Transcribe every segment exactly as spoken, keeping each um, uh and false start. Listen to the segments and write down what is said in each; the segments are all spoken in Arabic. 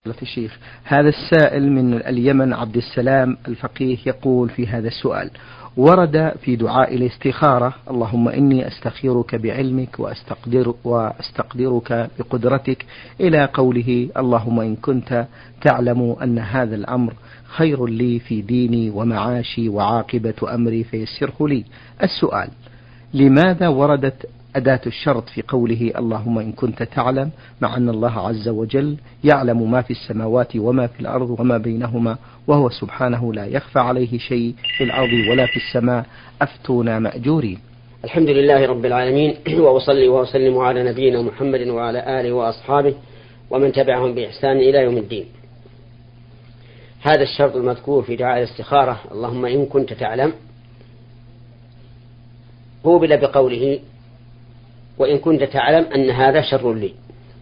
الشيخ، هذا السائل من اليمن عبد السلام الفقيه يقول في هذا السؤال: ورد في دعاء الاستخارة: اللهم إني أستخيرك بعلمك وأستقدر وأستقدرك بقدرتك، إلى قوله: اللهم إن كنت تعلم أن هذا الأمر خير لي في ديني ومعاشي وعاقبة أمري فيسره لي. السؤال: لماذا وردت أداة الشرط في قوله اللهم إن كنت تعلم، مع أن الله عز وجل يعلم ما في السماوات وما في الأرض وما بينهما، وهو سبحانه لا يخفى عليه شيء في الأرض ولا في السماء؟ أفتونا مأجورين. الحمد لله رب العالمين، وأصلي وأسلم على نبينا محمد وعلى آله وأصحابه ومن تبعهم بإحسان إلى يوم الدين. هذا الشرط المذكور في دعاء الاستخارة اللهم إن كنت تعلم قوبل بقوله وإن كنت تعلم أن هذا شر لي،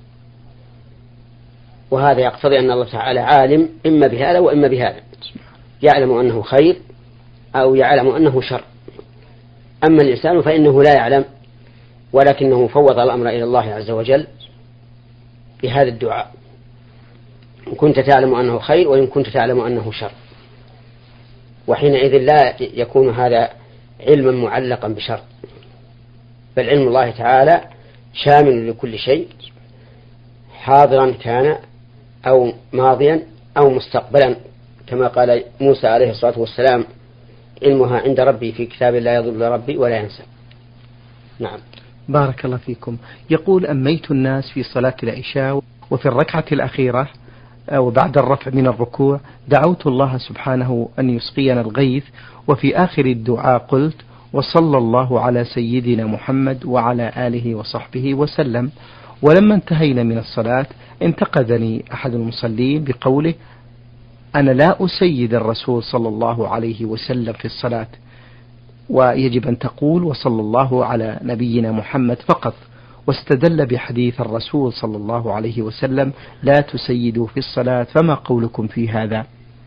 وهذا يقتضي أن الله تعالى عالم إما بهذا وإما بهذا، يعلم أنه خير أو يعلم أنه شر. أما الإنسان فإنه لا يعلم، ولكنه فوض الأمر إلى الله عز وجل بهذا الدعاء: إن كنت تعلم أنه خير وإن كنت تعلم أنه شر. وحينئذ لا يكون هذا علما معلقا بشر، بل علم الله تعالى شامل لكل شيء، حاضرا كان أو ماضيا أو مستقبلا، كما قال موسى عليه الصلاة والسلام: علمها عند ربي في كتاب لا يضل ربي ولا ينسى. نعم. بارك الله فيكم. يقول: أميت الناس في صلاة العشاء، وفي الركعة الأخيرة وبعد الرفع من الركوع دعوت الله سبحانه أن يسقينا الغيث، وفي آخر الدعاء قلت: وصلى الله على سيدنا محمد وعلى آله وصحبه وسلم. ولما انتهينا من الصلاة انتقدني أحد المصلين بقوله: أنا لا أسيد الرسول صلى الله عليه وسلم في الصلاة، ويجب أن تقول وصلى الله على نبينا محمد فقط، واستدل بحديث الرسول صلى الله عليه وسلم: لا تسيدوا في الصلاة. فما قولكم في هذا؟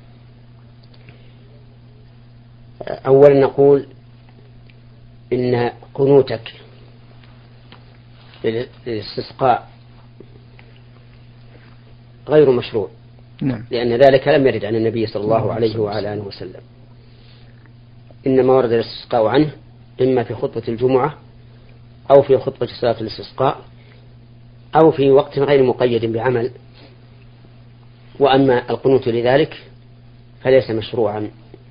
أولا نقول إن قنوتك للاستسقاء غير مشروع. نعم. لأن ذلك لم يرد عن النبي صلى الله عليه وعلى آله وسلم، إنما ورد الاستسقاء عنه إما في خطبة الجمعة أو في خطبة صلاة الاستسقاء أو في وقت غير مقيد بعمل. وأما القنوت لذلك فليس مشروعا.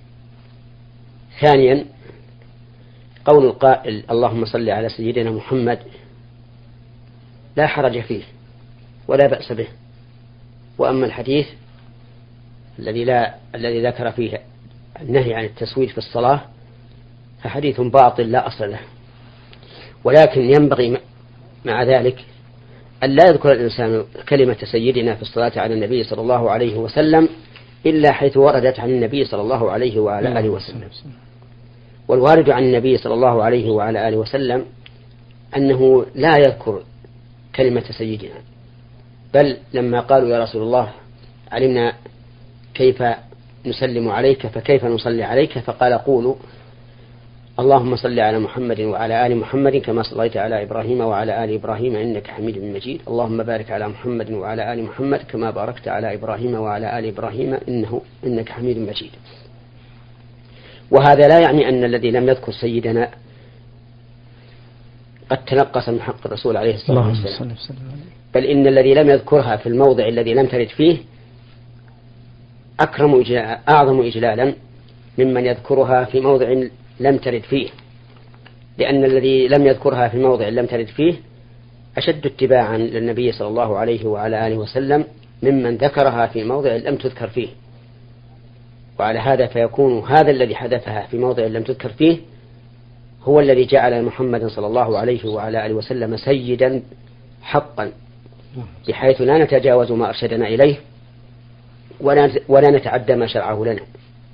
ثانيا، قول القائل اللهم صل على سيدنا محمد لا حرج فيه ولا بأس به. وأما الحديث الذي لا الذي ذكر فيه النهي عن التسويد في الصلاة فحديث باطل لا أصل له. ولكن ينبغي مع ذلك أن لا يذكر الإنسان كلمة سيدنا في الصلاة على النبي صلى الله عليه وسلم إلا حيث وردت عن النبي صلى الله عليه وعلى آله وسلم. والوارد عن النبي صلى الله عليه وعلى آله وسلم أنه لا يذكر كلمة سيدنا، بل لما قالوا يا رسول الله علمنا كيف نسلم عليك فكيف نصلي عليك، فقال قولوا اللهم صل على محمد وعلى آل محمد كما صليت على إبراهيم وعلى آل إبراهيم إنك حميد مجيد، اللهم بارك على محمد وعلى آل محمد كما باركت على إبراهيم وعلى آل إبراهيم إنه إنك حميد مجيد. وهذا لا يعني أن الذي لم يذكر سيدنا قد تنقص من حق الرسول عليه الصلاة والسلام، بل إن الذي لم يذكرها في الموضع الذي لم ترد فيه أكرم إجلالا أعظم إجلالا ممن يذكرها في موضع لم ترد فيه، لأن الذي لم يذكرها في موضع لم ترد فيه أشد اتباعا للنبي صلى الله عليه وعلى آله وسلم ممن ذكرها في موضع لم تذكر فيه. وعلى هذا فيكون هذا الذي حدثها في موضع لم تذكر فيه هو الذي جعل محمد صلى الله عليه وعلى آله وسلم سيدا حقا، بحيث لا نتجاوز ما أرشدنا إليه ولا نتعدى ما شرعه لنا.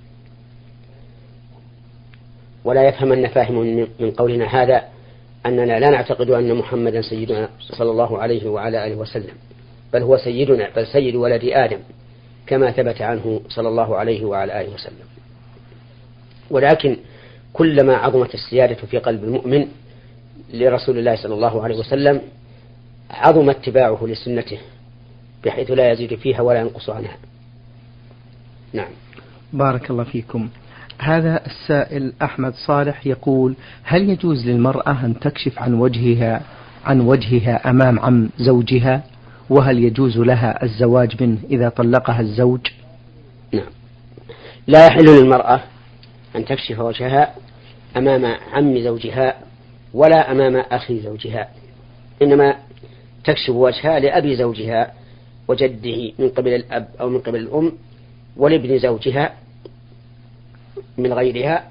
ولا يفهمن فاهم من قولنا هذا أننا لا نعتقد أن محمدا سيدنا صلى الله عليه وعلى آله وسلم، بل هو سيدنا، بل سيد ولد آدم كما ثبت عنه صلى الله عليه وعلى آله وسلم. ولكن كلما عظمت السيادة في قلب المؤمن لرسول الله صلى الله عليه وسلم عظم اتباعه لسنته بحيث لا يزيد فيها ولا ينقص عنها. نعم. بارك الله فيكم. هذا السائل أحمد صالح يقول: هل يجوز للمرأة أن تكشف عن وجهها عن وجهها أمام عم زوجها؟ وهل يجوز لها الزواج منه إذا طلقها الزوج؟ نعم. لا يحل للمرأة أن تكشف وجهها أمام عم زوجها ولا أمام أخي زوجها، إنما تكشف وجهها لأبي زوجها وجده من قبل الأب أو من قبل الأم، ولابن زوجها من غيرها،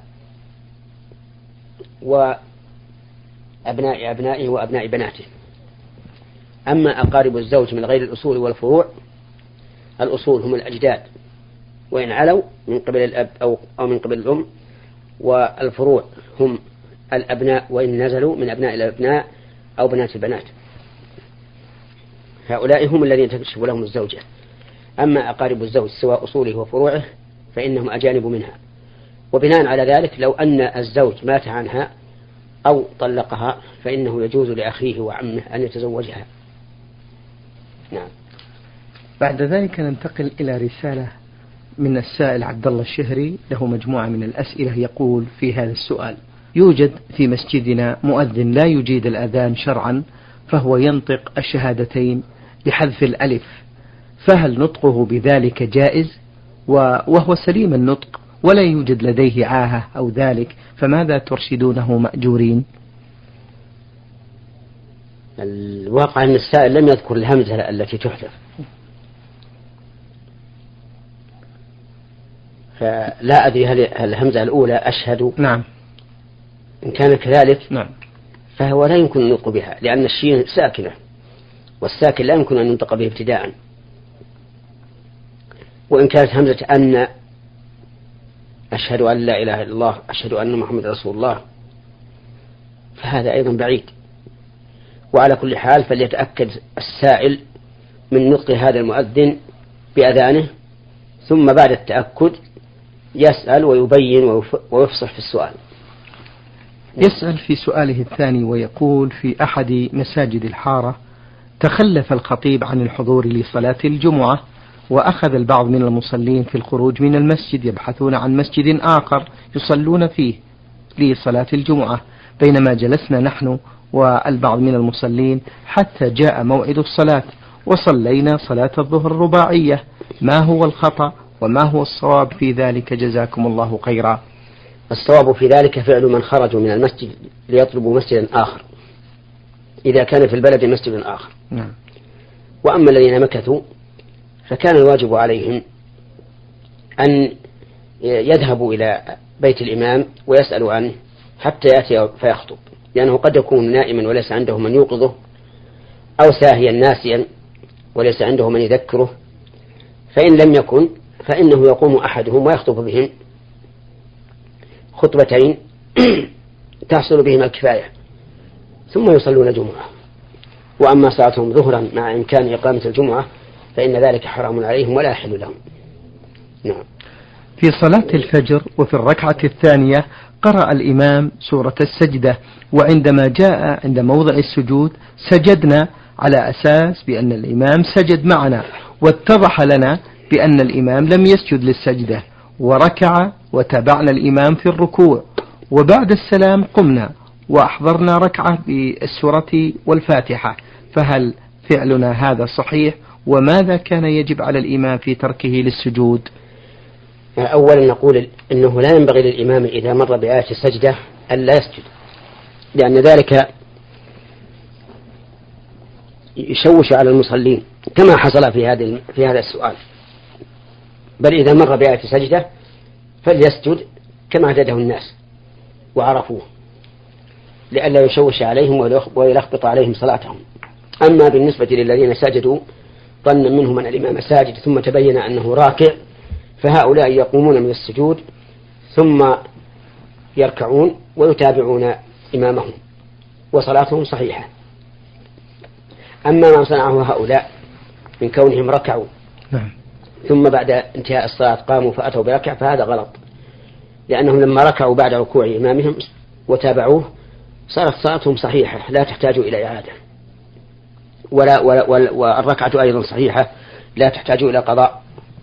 وأبناء أبنائه وأبناء بناته. أما أقارب الزوج من غير الأصول والفروع، الأصول هم الأجداد وإن علوا من قبل الأب أو, أو من قبل الأم، والفروع هم الأبناء وإن نزلوا من أبناء الأبناء أو بنات البنات. هؤلاء هم الذين تكشف لهم الزوجة. أما أقارب الزوج سواء أصوله وفروعه فإنهم أجانب منها، وبناء على ذلك لو أن الزوج مات عنها أو طلقها فإنه يجوز لأخيه وعمه أن يتزوجها. نعم. بعد ذلك ننتقل إلى رسالة من السائل عبد الله الشهري، له مجموعة من الأسئلة. يقول في هذا السؤال: يوجد في مسجدنا مؤذن لا يجيد الأذان شرعا، فهو ينطق الشهادتين بحذف الألف، فهل نطقه بذلك جائز؟ وهو سليم النطق ولا يوجد لديه عاهة أو ذلك، فماذا ترشدونه مأجورين؟ الواقع أن السائل لم يذكر الهمزة التي تحذف، فلا أدري هل الهمزة الأولى أشهد. نعم. إن كان كذلك نعم فهو لا يمكن النطق بها، لأن الشين ساكنة، والساكن لا يمكن أن ينطق به ابتداء. وإن كانت همزة أن أشهد أن لا إله إلا الله أشهد أن محمد رسول الله فهذا أيضا بعيد. وعلى كل حال فليتأكد السائل من نطق هذا المؤذن بأذانه، ثم بعد التأكد يسأل ويبين ويفصح في السؤال. يسأل في سؤاله الثاني ويقول: في أحد مساجد الحارة تخلف الخطيب عن الحضور لصلاة الجمعة، وأخذ البعض من المصلين في الخروج من المسجد يبحثون عن مسجد آخر يصلون فيه لصلاة الجمعة، بينما جلسنا نحن والبعض من المصلين حتى جاء موعد الصلاة وصلينا صلاة الظهر الرباعية. ما هو الخطأ وما هو الصواب في ذلك؟ جزاكم الله خيرا. الصواب في ذلك فعل من خرجوا من المسجد ليطلبوا مسجدا آخر، إذا كان في البلد مسجد آخر. نعم. وأما الذين مكثوا فكان الواجب عليهم أن يذهبوا إلى بيت الإمام ويسألوا عنه حتى يأتي فيخطب، لأنه قد يكون نائما وليس عنده من يوقظه، أو ساهيا ناسيا وليس عنده من يذكره، فإن لم يكن فإنه يقوم أحدهم ويخطب بهم خطبتين تحصل بهما الكفاية، ثم يصلون الجمعة. وأما صلاتهم ظهرا مع إمكان إقامة الجمعة فإن ذلك حرام عليهم ولا يحل لهم. نعم. في صلاة الفجر وفي الركعة الثانية قرأ الإمام سورة السجدة، وعندما جاء عند موضع السجود سجدنا على أساس بأن الإمام سجد معنا، واتضح لنا بأن الإمام لم يسجد للسجدة، وركع وتابعنا الإمام في الركوع، وبعد السلام قمنا وأحضرنا ركعة بالسورة والفاتحة، فهل فعلنا هذا صحيح؟ وماذا كان يجب على الإمام في تركه للسجود؟ أولا نقول إنه لا ينبغي للإمام إذا مر بآية السجدة أن لا يسجد، لأن ذلك يشوش على المصلين كما حصل في هذا في هذا السؤال. بل إذا مر بآية السجدة فليسجد كما اعتاده الناس وعرفوه، لئلا يشوش عليهم ويلخبط عليهم صلاتهم. أما بالنسبة للذين سجدوا ظنا منهم أن الإمام ساجد ثم تبين أنه راكع، فهؤلاء يقومون من السجود ثم يركعون ويتابعون إمامهم وصلاتهم صحيحة. أما ما صنعه هؤلاء من كونهم ركعوا ثم بعد انتهاء الصلاة قاموا فأتوا بركع فهذا غلط، لأنهم لما ركعوا بعد ركوع إمامهم وتابعوه صارت صلاتهم صحيحة لا تحتاج إلى إعادة، ولا ولا والركعة أيضا صحيحة لا تحتاج إلى قضاء.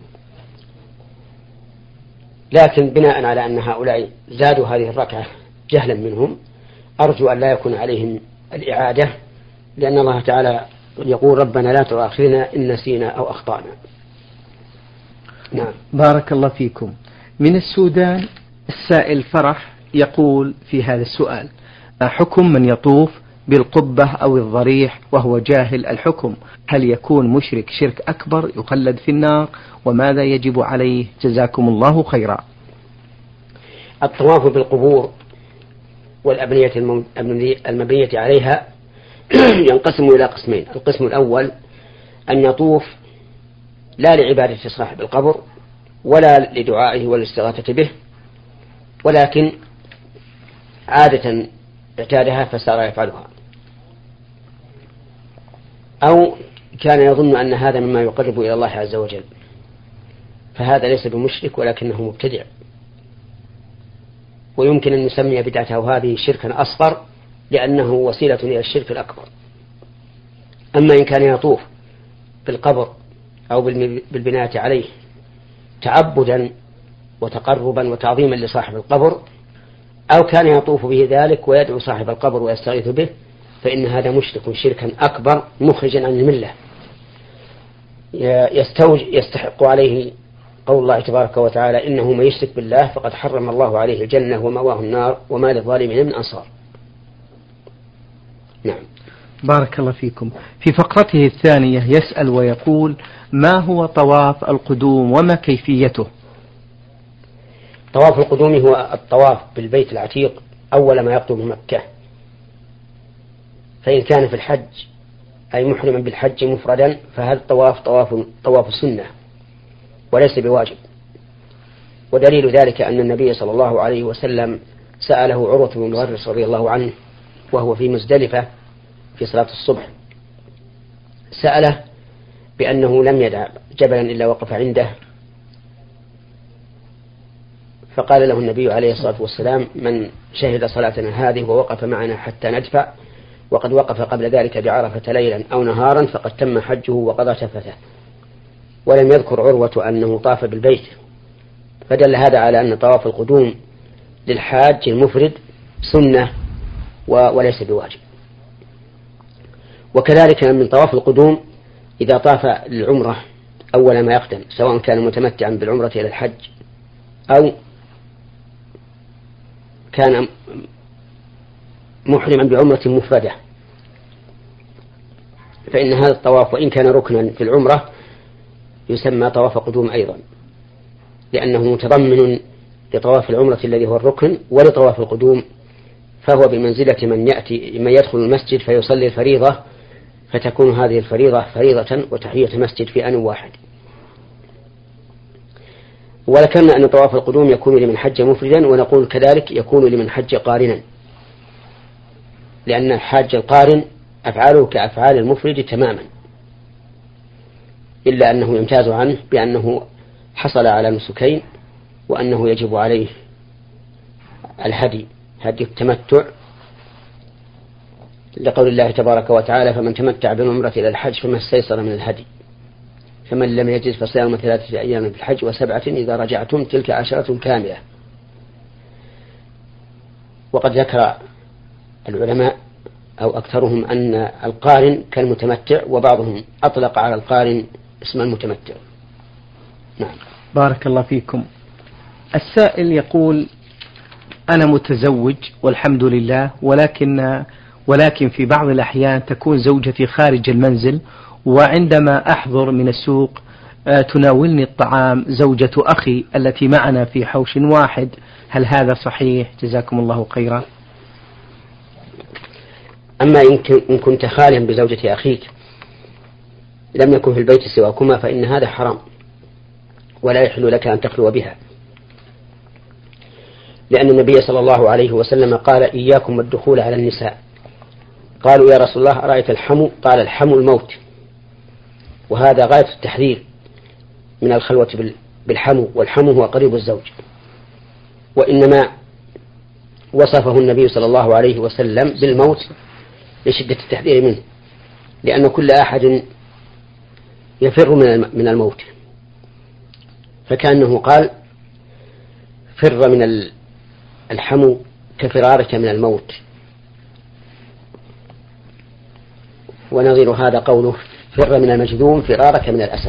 لكن بناء على أن هؤلاء زادوا هذه الركعة جهلا منهم أرجو أن لا يكون عليهم الإعادة، لأن الله تعالى يقول ربنا لا تؤاخذنا إن نسينا أو أخطأنا. نعم. بارك الله فيكم. من السودان السائل فرح يقول في هذا السؤال: ما حكم من يطوف بالقبة أو الضريح وهو جاهل الحكم؟ هل يكون مشرك شرك أكبر يخلد في النار؟ وماذا يجب عليه؟ جزاكم الله خيرا. الطواف بالقبور والأبنية المبنية عليها ينقسم إلى قسمين. القسم الأول أن يطوف لا لعبادة صاحب القبر ولا لدعائه والاستغاثة به، ولكن عادة اعتادها فصار يفعلها، أو كان يظن أن هذا مما يقرب إلى الله عز وجل، فهذا ليس بمشرك ولكنه مبتدع، ويمكن أن نسمي بدعته هذه شركا أصغر لأنه وسيلة إلى الشرك الأكبر. أما إن كان يطوف بالقبر أو بالبناء عليه تعبدا وتقربا وتعظيما لصاحب القبر، أو كان يطوف به ذلك ويدعو صاحب القبر ويستغيث به، فإن هذا مشرك شركا أكبر مخرجا عن الملة يستحق عليه قول الله تبارك وتعالى: إنه من يشرك بالله فقد حرم الله عليه الجنة ومأواه النار وما للظالمين من أنصار. نعم. بارك الله فيكم. في فقرته الثانية يسأل ويقول: ما هو طواف القدوم وما كيفيته؟ طواف القدوم هو الطواف بالبيت العتيق أول ما يقدم مكة، فإن كان في الحج أي محرما بالحج مفردا فهذا الطواف طواف طواف السنة وليس بواجب. ودليل ذلك أن النبي صلى الله عليه وسلم سأله عروة بن المغرس رضي الله عنه وهو في مزدلفة في صلاة الصبح، سأله بأنه لم يدع جبلا إلا وقف عنده، فقال له النبي عليه الصلاة والسلام: من شهد صلاتنا هذه ووقف معنا حتى ندفع وقد وقف قبل ذلك بعرفة ليلا أو نهارا فقد تم حجه وقضى تفته. ولم يذكر عروة أنه طاف بالبيت، فدل هذا على أن طواف القدوم للحاج المفرد سنة وليس بواجب. وكذلك من طواف القدوم إذا طاف للعمرة أول ما يقدم، سواء كان متمتعا بالعمرة إلى الحج أو كان محرما بعمرة مفردة، فإن هذا الطواف وإن كان ركنا في العمرة يسمى طواف قدوم أيضا، لأنه متضمن لطواف العمرة الذي هو الركن ولطواف القدوم، فهو بمنزلة من يأتي من يدخل المسجد فيصلي الفريضة فتكون هذه الفريضة فريضة وتحية مسجد في آن واحد. ولكن أن طواف القدوم يكون لمن حج مفردا، ونقول كذلك يكون لمن حج قارنا، لأن الحاج القارن أفعاله كأفعال المفرد تماما، إلا أنه يمتاز عنه بأنه حصل على نسكين، وأنه يجب عليه الهدي هدي التمتع، لقول الله تبارك وتعالى: فمن تمتع بالعمرة إلى الحج فما استيسر من الهدي، فمن لم يجد فصيام ثلاثة أيام في الحج وسبعة إذا رجعتم تلك عشرة كاملة. وقد ذكر العلماء أو أكثرهم أن القارن كالمتمتع، وبعضهم أطلق على القارن اسم المتمتع. نعم. بارك الله فيكم. السائل يقول: أنا متزوج والحمد لله، ولكن ولكن في بعض الأحيان تكون زوجتي خارج المنزل، وعندما أحضر من السوق تناولني الطعام زوجة أخي التي معنا في حوش واحد، هل هذا صحيح؟ جزاكم الله خيرا. أما إن كنت خاليا بزوجة أخيك لم يكن في البيت سواكما فإن هذا حرام، ولا يحل لك أن تخلو بها، لأن النبي صلى الله عليه وسلم قال: إياكم والدخول على النساء. قالوا: يا رسول الله أرأيت الحمو؟ قال: الحمو الموت. وهذا غاية التحذير من الخلوة بالحمو، والحمو هو قريب الزوج، وإنما وصفه النبي صلى الله عليه وسلم بالموت لشدة التحذير منه، لأن كل أحد يفر من الموت، فكأنه قال فر من الحمو كفرارك من الموت. ونظير هذا قوله فر من المجذوم فرارك من الأسد.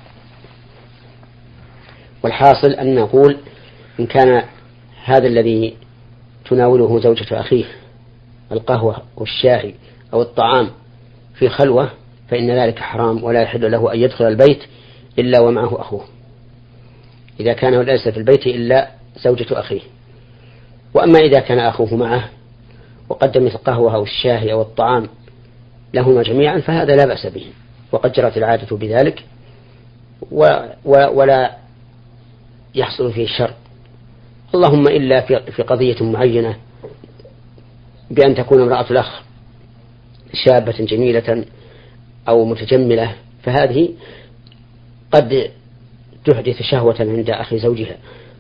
والحاصل أن نقول إن كان هذا الذي تناوله زوجة أخيه القهوة والشاي أو الطعام في خلوة فإن ذلك حرام، ولا يحل له أن يدخل البيت إلا ومعه أخوه، إذا كان ليس في البيت إلا زوجة أخيه. وأما إذا كان أخوه معه وقدم القهوة أو الشاي أو الطعام لهما جميعا فهذا لا بأس به، وقد جرت العادة بذلك و و ولا يحصل فيه الشر، اللهم إلا في قضية معينة بأن تكون امرأة الأخ شابة جميلة أو متجملة، فهذه قد تحدث شهوة عند أخي زوجها،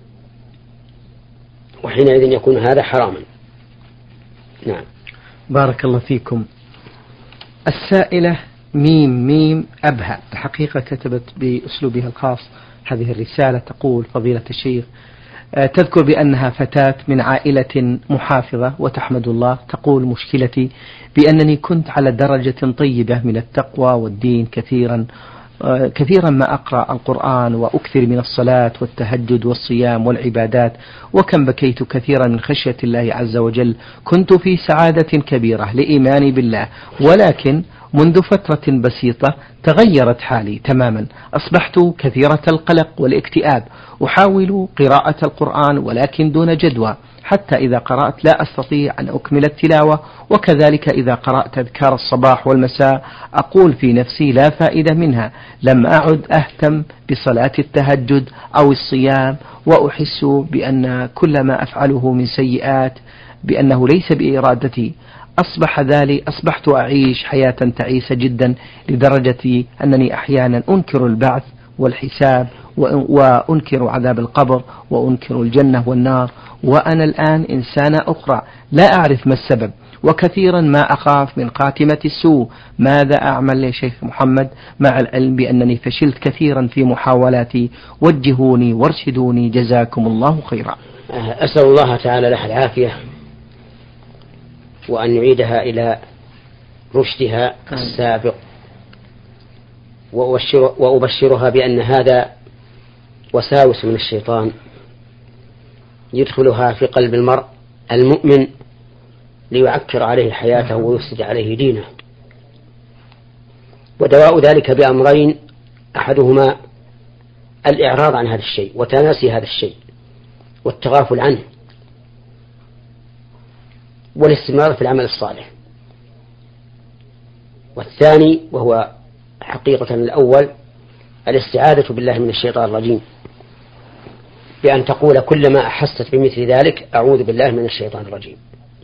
وحينئذ يكون هذا حراما. نعم. بارك الله فيكم. السائلة ميم ميم أبها الحقيقة كتبت بأسلوبها الخاص هذه الرسالة، تقول فضيلة الشيخ تذكر بأنها فتاة من عائلة محافظة وتحمد الله، تقول مشكلتي بأنني كنت على درجة طيبة من التقوى والدين كثيرا كثيرا ما أقرأ القرآن وأكثر من الصلاة والتهجد والصيام والعبادات، وكم بكيت كثيرا من خشية الله عز وجل، كنت في سعادة كبيرة لإيماني بالله، ولكن منذ فترة بسيطة تغيرت حالي تماما، أصبحت كثيرة القلق والاكتئاب، أحاول قراءة القرآن ولكن دون جدوى، حتى إذا قرأت لا أستطيع أن أكمل التلاوة، وكذلك إذا قرأت أذكار الصباح والمساء أقول في نفسي لا فائدة منها، لم أعد أهتم بصلاة التهجد أو الصيام، وأحس بأن كل ما أفعله من سيئات بأنه ليس بإرادتي. أصبح ذلك أصبحت أعيش حياة تعيسة جدا لدرجة أنني أحيانا أنكر البعث والحساب وأنكر عذاب القبر وأنكر الجنة والنار، وأنا الآن إنسانة أخرى لا أعرف ما السبب، وكثيرا ما أخاف من خاتمة السوء. ماذا أعمل يا شيخ محمد مع العلم بأنني فشلت كثيرا في محاولاتي؟ وجهوني وارشدوني جزاكم الله خيرا. أسأل الله تعالى لها العافية وأن يعيدها إلى رشدها السابق، وأبشرها بأن هذا وساوس من الشيطان يدخلها في قلب المرء المؤمن ليعكر عليه حياته ويفسد عليه دينه. ودواء ذلك بأمرين، أحدهما الإعراض عن هذا الشيء وتناسي هذا الشيء والتغافل عنه، والاستمرار في العمل الصالح. والثاني وهو حقيقة الأول الاستعاذة بالله من الشيطان الرجيم، بأن تقول كلما أحست بمثل ذلك أعوذ بالله من الشيطان الرجيم.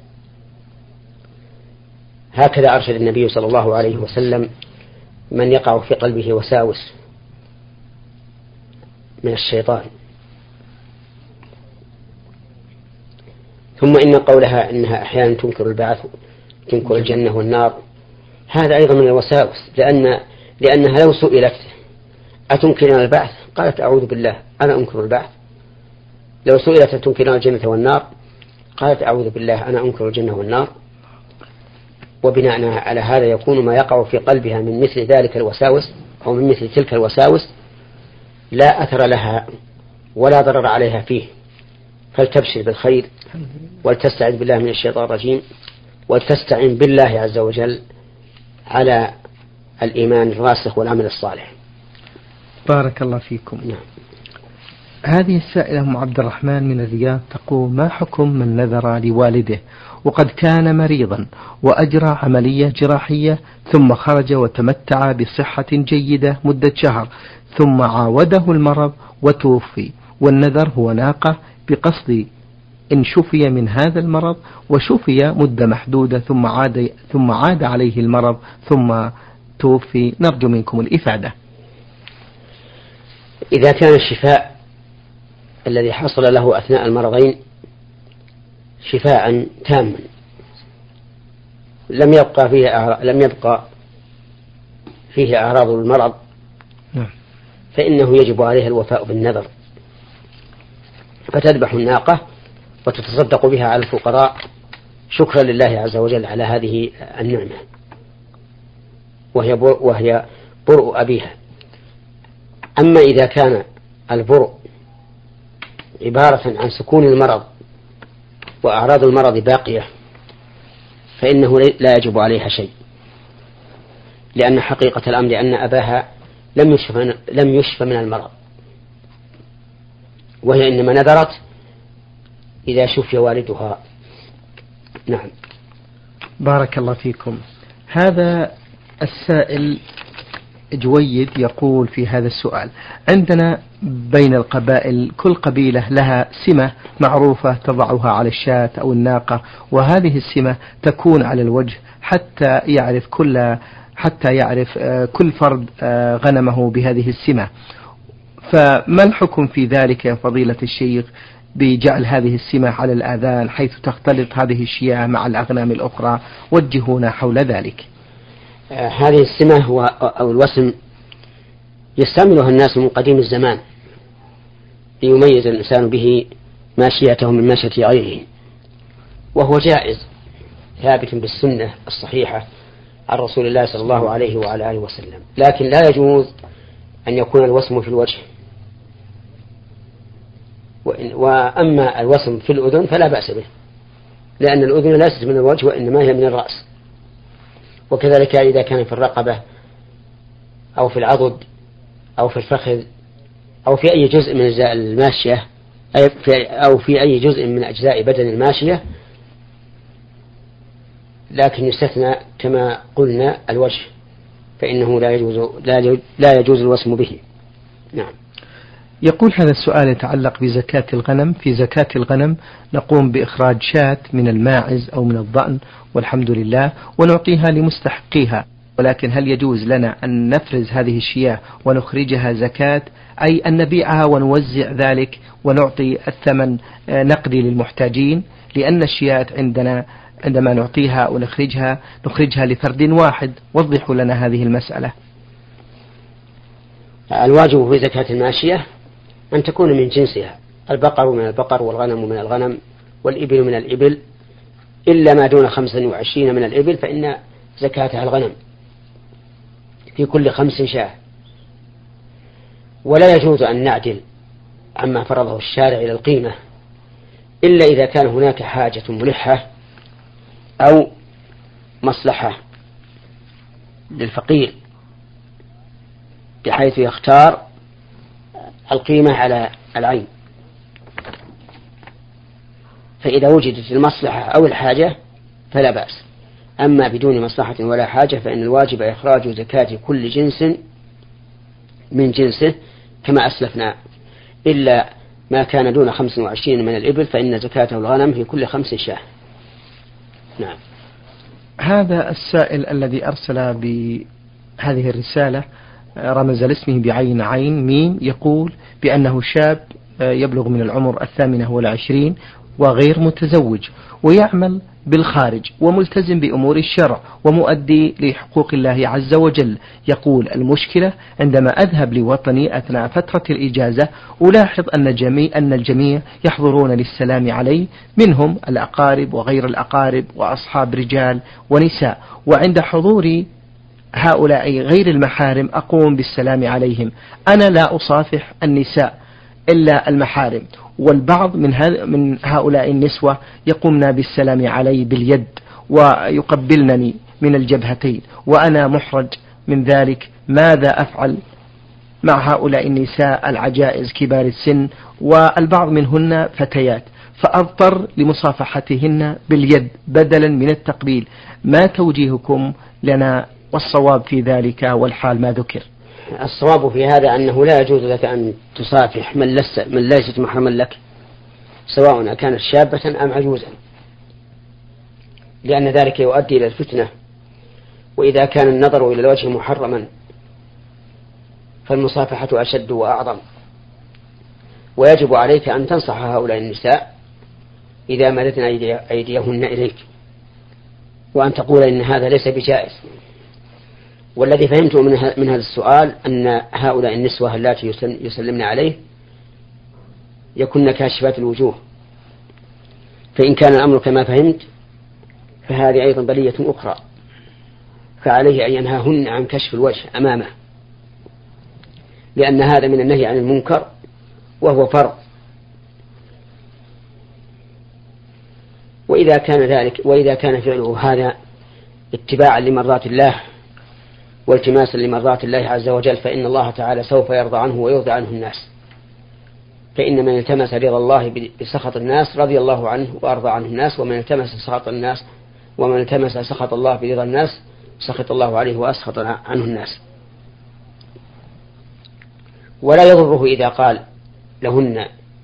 هكذا أرشد النبي صلى الله عليه وسلم من يقع في قلبه وساوس من الشيطان. ثم إن قولها إنها أحيانا تنكر البعث تنكر الجنة والنار هذا أيضا من الوساوس، لأن لأنها لو سئلت أتنكرون البعث قالت أعوذ بالله أنا أنكر البعث، لو سئلت أتنكرون الجنة والنار قالت أعوذ بالله أنا أنكر الجنة والنار. وبناء على هذا يكون ما يقع في قلبها من مثل ذلك الوساوس أو من مثل تلك الوساوس لا أثر لها ولا ضرر عليها فيه، فلتبشر بالخير ولتستعذ بالله من الشيطان الرجيم ولتستعين بالله عز وجل على الإيمان الراسخ والعمل الصالح. بارك الله فيكم. نعم. هذه السائلة أم عبد الرحمن من الرياض تقول ما حكم من نذر لوالده وقد كان مريضا وأجرى عملية جراحية ثم خرج وتمتع بصحة جيدة مدة شهر ثم عاوده المرض وتوفي، والنذر هو ناقة بقصد إن شفي من هذا المرض وشفي مدة محدودة ثم عاد ثم عاد عليه المرض ثم توفي، نرجو منكم الإفادة. إذا كان الشفاء الذي حصل له أثناء المرضين شفاء تاما لم يبقى فيه لم يبقى فيه أعراض المرض فإنه يجب عليها الوفاء بالنذر، فتذبح الناقة وتتصدق بها على الفقراء شكرا لله عز وجل على هذه النعمة، وهي وهي برء أبيها. أما إذا كان البرء عبارة عن سكون المرض وأعراض المرض باقية فإنه لا يجب عليها شيء، لأن حقيقة الأمر أن أباها لم يشفى لم يشفى من المرض، وهي إنما نذرت إذا شفي والدها. نعم. بارك الله فيكم. هذا السائل جويد يقول في هذا السؤال: عندنا بين القبائل كل قبيلة لها سمة معروفة تضعها على الشاة أو الناقة، وهذه السمة تكون على الوجه حتى يعرف كل حتى يعرف كل فرد غنمه بهذه السمة، فما الحكم في ذلك يا فضيلة الشيخ بجعل هذه السمة على الآذان حيث تختلط هذه الشياه مع الأغنام الأخرى؟ وجهونا حول ذلك. هذه السمة هو أو الوسم يستعملها الناس من قديم الزمان ليميز الإنسان به ماشيته من ماشية غيره، وهو جائز ثابت بالسنة الصحيحة عن رسول الله صلى الله عليه وعلى آله وسلم، لكن لا يجوز أن يكون الوسم في الوجه، وأما الوسم في الأذن فلا بأس به، لأن الأذن ليست من الوجه وإنما هي من الرأس، وكذلك إذا كان في الرقبة أو في العضد أو في الفخذ أو في أي جزء من أجزاء الماشية أو في أي جزء من أجزاء بدن الماشية، لكن يستثنى كما قلنا الوجه، فإنه لا يجوز لا يجوز الوسم به. نعم. يقول هذا السؤال يتعلق بزكاة الغنم. في زكاة الغنم نقوم بإخراج شاة من الماعز أو من الضأن والحمد لله ونعطيها لمستحقيها، ولكن هل يجوز لنا أن نفرز هذه الشياه ونخرجها زكاة، أي أن نبيعها ونوزع ذلك ونعطي الثمن نقدي للمحتاجين؟ لأن الشياه عندنا عندما نعطيها ونخرجها نخرجها لفرد واحد. وضحوا لنا هذه المسألة. الواجب في زكاة الماشية أن تكون من جنسها، البقر من البقر والغنم من الغنم والإبل من الإبل، إلا ما دون خمسة وعشرين من الإبل فإن زكاتها الغنم في كل خمس شاة. ولا يجوز أن نعدل عما فرضه الشارع إلى القيمة إلا إذا كان هناك حاجة ملحة أو مصلحة للفقير بحيث يختار القيمة على العين، فإذا وجدت المصلحة أو الحاجة فلا بأس. أما بدون مصلحة ولا حاجة فإن الواجب إخراج زكاة كل جنس من جنسه كما أسلفنا، إلا ما كان دون خمس وعشرين من الإبل فإن زكاته الغنم في كل خمس شاة. نعم. هذا السائل الذي أرسل بهذه الرسالة رمز لاسمه بعين عين ميم، يقول بأنه شاب يبلغ من العمر الثامنة والعشرين وغير متزوج ويعمل بالخارج وملتزم بأمور الشرع ومؤدي لحقوق الله عز وجل. يقول: المشكلة عندما أذهب لوطني أثناء فترة الإجازة ألاحظ أن الجميع, أن الجميع يحضرون للسلام علي، منهم الأقارب وغير الأقارب وأصحاب رجال ونساء، وعند حضوري هؤلاء غير المحارم أقوم بالسلام عليهم. أنا لا أصافح النساء إلا المحارم، والبعض من, من هؤلاء النسوة يقومن بالسلام علي باليد ويقبلنني من الجبهتين، وأنا محرج من ذلك. ماذا أفعل مع هؤلاء النساء العجائز كبار السن والبعض منهن فتيات، فأضطر لمصافحتهن باليد بدلا من التقبيل؟ ما توجيهكم لنا والصواب في ذلك والحال ما ذكر؟ الصواب في هذا أنه لا يجوز لك أن تصافح من, لس من ليست محرما لك، سواء كانت شابة أم عجوزا، لأن ذلك يؤدي إلى الفتنة. وإذا كان النظر إلى الوجه محرما فالمصافحة أشد وأعظم، ويجب عليك أن تنصح هؤلاء النساء إذا مددن أيديهن إليك، وأن تقول إن هذا ليس بجائز، والذي فهمته من هذا السؤال أن هؤلاء النسوة اللاتي يسلمن عليه يكن كاشفات الوجوه، فإن كان الأمر كما فهمت فهذه أيضا بلية أخرى، فعليه أن ينهاهن عن كشف الوجه أمامه، لأن هذا من النهي عن المنكر وهو فرض. وإذا كان ذلك وإذا كان فعله هذا اتباعا لمرضات الله والتماسا لمرضات الله عز وجل، فإن الله تعالى سوف يرضى عنه ويرضى عنه الناس، فإن من التمس رضا الله بسخط الناس رضي الله عنه وأرضى عنه الناس، ومن التمس سخط الناس ومن التمس سخط الله برضا الناس سخط الله عليه وأسخط عنه الناس. ولا يضره إذا قال لهن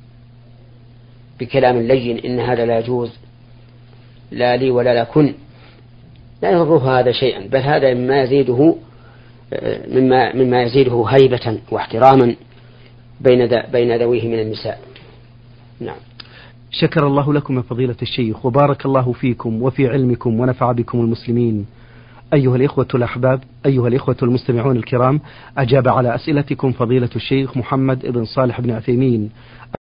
بكلام لين إن هذا لا يجوز، لا لي ولا لكن، لا يضره هذا شيئا، بل هذا مما يزيده مما مما يزيده هيبة واحتراما بين بين ذويه من النساء. نعم. شكر الله لكم يا فضيلة الشيخ، وبارك الله فيكم وفي علمكم ونفع بكم المسلمين. أيها الإخوة الأحباب، أيها الإخوة المستمعون الكرام، أجاب على أسئلتكم فضيلة الشيخ محمد بن صالح بن عثيمين